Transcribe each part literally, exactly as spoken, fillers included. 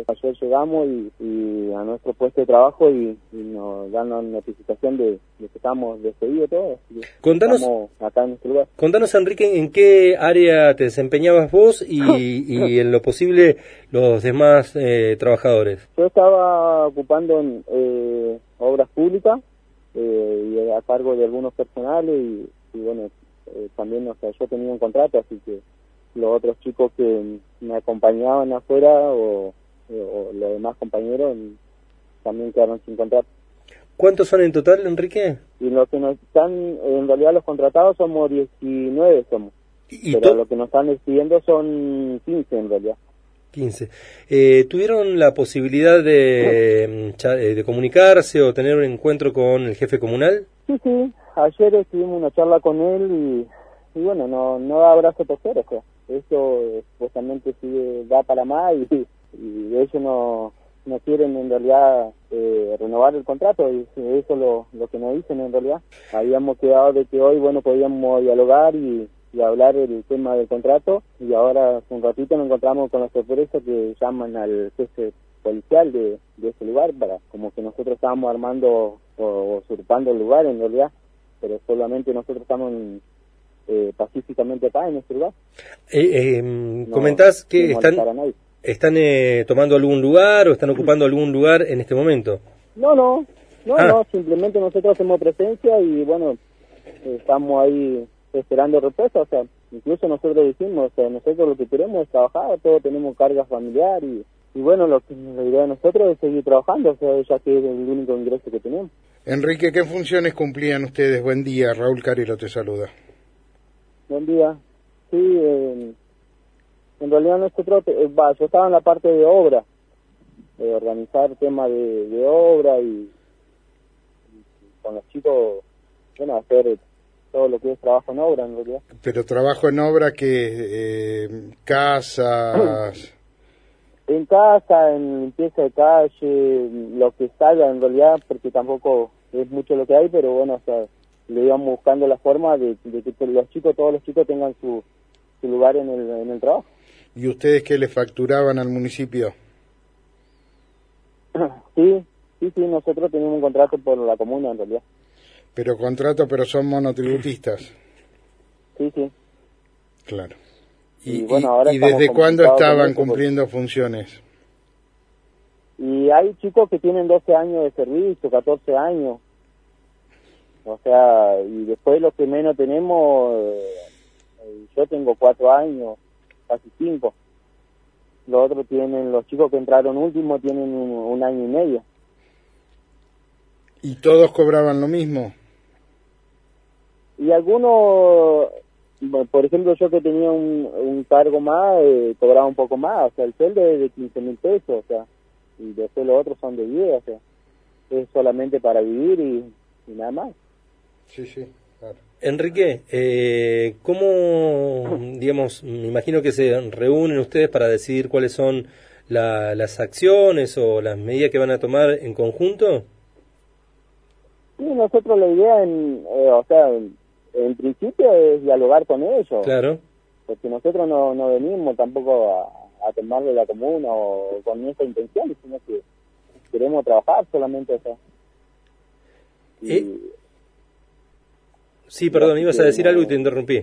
Entonces ayer llegamos y, y a nuestro puesto de trabajo y, y nos dan la notificación de, de que estamos despedidos todos. Contanos, estamos acá en este lugar. Contanos, Enrique, ¿en qué área te desempeñabas vos y, y en lo posible los demás eh, trabajadores? Yo estaba ocupando en eh, obras públicas eh, y a cargo de algunos personales y, y bueno, eh, también, o sea, yo tenía un contrato, así que los otros chicos que me acompañaban afuera o, o los demás compañeros también quedaron sin contrato. ¿Cuántos son en total, Enrique? Y los que nos están, en realidad los contratados somos diecinueve somos, ¿Y pero to- los que nos están despidiendo son quince en realidad. quince. Eh, ¿Tuvieron la posibilidad de, de comunicarse o tener un encuentro con el jefe comunal? Sí, sí, ayer estuvimos una charla con él y, y bueno, no no da brazo torcer, o sea, eso supuestamente sí da para más y, y ellos no, no quieren en realidad eh, renovar el contrato y eso es lo, lo que nos dicen en realidad. Habíamos quedado de que hoy, bueno, podíamos dialogar y, y hablar el tema del contrato y ahora hace un ratito nos encontramos con la sorpresa que llaman al jefe policial de, de ese lugar para como que nosotros estábamos armando o usurpando el lugar en realidad, pero solamente nosotros estamos en, eh, pacíficamente acá en este lugar. Eh, eh, No, comentás que no están, a nadie. están eh, tomando algún lugar o están ocupando algún lugar en este momento. No, no, no, Ah. no, simplemente nosotros hacemos presencia y bueno, estamos ahí esperando respuesta, o sea, incluso nosotros decimos, o sea, nosotros lo que queremos es trabajar, todos tenemos carga familiar y, y bueno, lo que la idea de nosotros es seguir trabajando, o sea, ya que es el único ingreso que tenemos. Enrique, ¿qué funciones cumplían ustedes? Buen día, Raúl Carilo te saluda. Buen día. Sí, eh, en realidad nosotros, eh, va, yo estaba en la parte de obra, de organizar temas de, de obra y, y con los chicos, bueno, hacer todo lo que es trabajo en obra en realidad. Pero trabajo en obra que eh, casas... En casa, en limpieza de calle, lo que salga en realidad, porque tampoco es mucho lo que hay, pero bueno, o sea, le íbamos buscando la forma de, de que los chicos, todos los chicos tengan su, su lugar en el, en el trabajo. ¿Y ustedes qué le facturaban al municipio? Sí, sí, sí, nosotros tenemos un contrato por la comuna en realidad. Pero contrato, pero son monotributistas. Sí, sí. Claro. Y, ¿Y, bueno, ahora y, y desde estamos cuándo complicados con estaban eso, porque- cumpliendo funciones? Y hay chicos que tienen doce años de servicio, catorce años. O sea, y después los que menos tenemos, eh, yo tengo cuatro años, casi cinco. Los otros tienen, los chicos que entraron último tienen un, un año y medio. ¿Y todos cobraban lo mismo? Y algunos, bueno, por ejemplo, yo que tenía un, un cargo más, eh, cobraba un poco más, o sea, el sueldo es de quince mil pesos, o sea, y después los otros son de diez, o sea, es solamente para vivir y, y nada más. Sí, sí, claro. Enrique, eh, ¿cómo, digamos, me imagino que se reúnen ustedes para decidir cuáles son la, las acciones o las medidas que van a tomar en conjunto? Sí, nosotros la idea, en, eh, o sea, en, en principio es dialogar con ellos, Claro. porque nosotros no, no venimos tampoco a, a tomarle la comuna o con esa intención, sino que queremos trabajar solamente, o sea. Y, ¿Eh? Sí, perdón, ibas a decir algo y te interrumpí.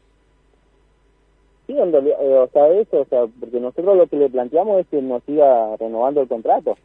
Sí, en realidad, eh, o sea, eso, o sea, porque nosotros lo que le planteamos es que nos siga renovando el contrato.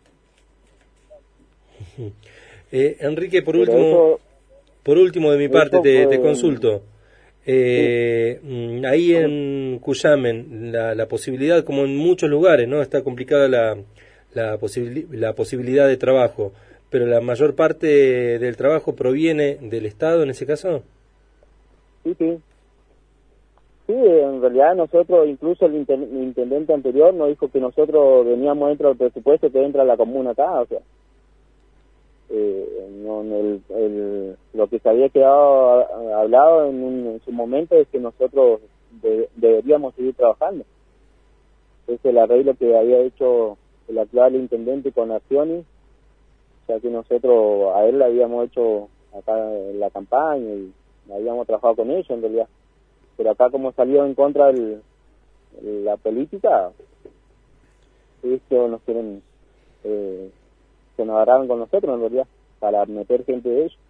Eh, Enrique, por Pero último, eso, por último de mi eso parte te, fue- te consulto. Eh, mm, Ahí en Cuyamen, la, la posibilidad, como en muchos lugares, ¿no? Está complicada la, la, posibili- la posibilidad de trabajo, pero la mayor parte del trabajo proviene del Estado en ese caso. sí, sí. Sí, en realidad nosotros, incluso el, inten- el intendente anterior nos dijo que nosotros veníamos dentro del presupuesto que entra la comuna acá, o sea, eh, no, no, el, el, lo que se había quedado a- hablado en, un- en su momento es que nosotros de- deberíamos seguir trabajando. Ese es el arreglo que había hecho el actual intendente con Arcioni, o sea que nosotros a él le habíamos hecho acá en la campaña y habíamos trabajado con ellos en realidad. Pero acá como salió en contra el, la política, ellos nos quieren, eh, se nos agarraron con nosotros en realidad, para meter gente de ellos.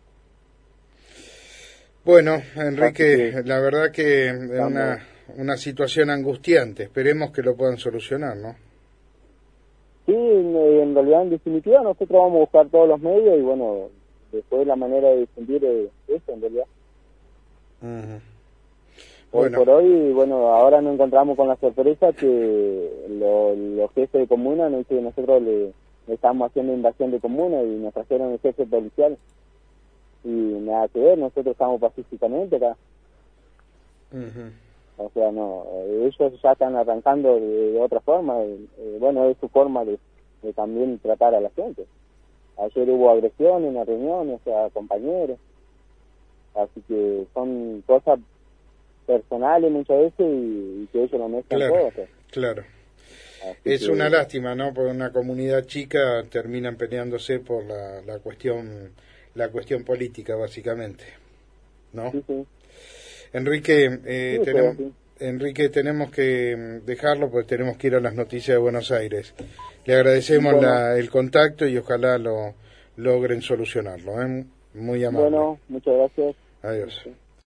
Bueno, Enrique, que, la verdad que es una, una situación angustiante. Esperemos que lo puedan solucionar, ¿no? Sí, en realidad, en definitiva, nosotros vamos a buscar todos los medios y, bueno, después la manera de difundir es eso, en realidad. Uh-huh. Hoy Bueno. por hoy, bueno, ahora nos encontramos con la sorpresa que lo, los jefes de comuna nos dicen que nosotros le, le estamos haciendo invasión de comuna y nos trajeron el jefe policial. Y nada que ver, nosotros estamos pacíficamente acá. Uh-huh. O sea, no, ellos ya están arrancando de, de otra forma. Eh, bueno, es su forma de, de también tratar a la gente. Ayer hubo agresión en la reunión, o sea, compañeros. Así que son cosas personales muchas veces y, y que ellos lo mezclan claro, todo. O sea. Claro. Así es que, una lástima, ¿no? Porque una comunidad chica terminan peleándose por la, la cuestión la cuestión política, básicamente, ¿no? Sí, sí. Enrique, eh, sí, tenemos, sí. Enrique, tenemos que dejarlo porque tenemos que ir a las noticias de Buenos Aires. Le agradecemos bueno, la, el contacto y ojalá lo logren solucionarlo, ¿eh? Muy amable. Bueno, muchas gracias. Adiós. Sí.